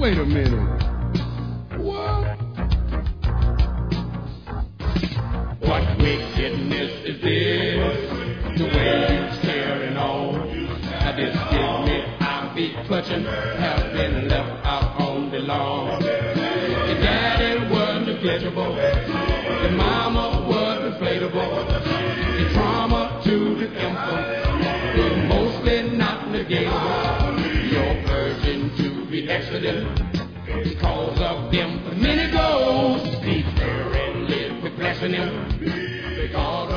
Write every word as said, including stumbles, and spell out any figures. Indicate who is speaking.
Speaker 1: wait a minute. What?
Speaker 2: What wickedness is this? The way you carrying on. Now this kidney I'll be clutching have been left out on the lawn. Your daddy was negligible. Your mama was inflatable. The trauma to the infant was mostly not negatable. Your urging to be exited because of them many goals. Be fair and live with blessing him because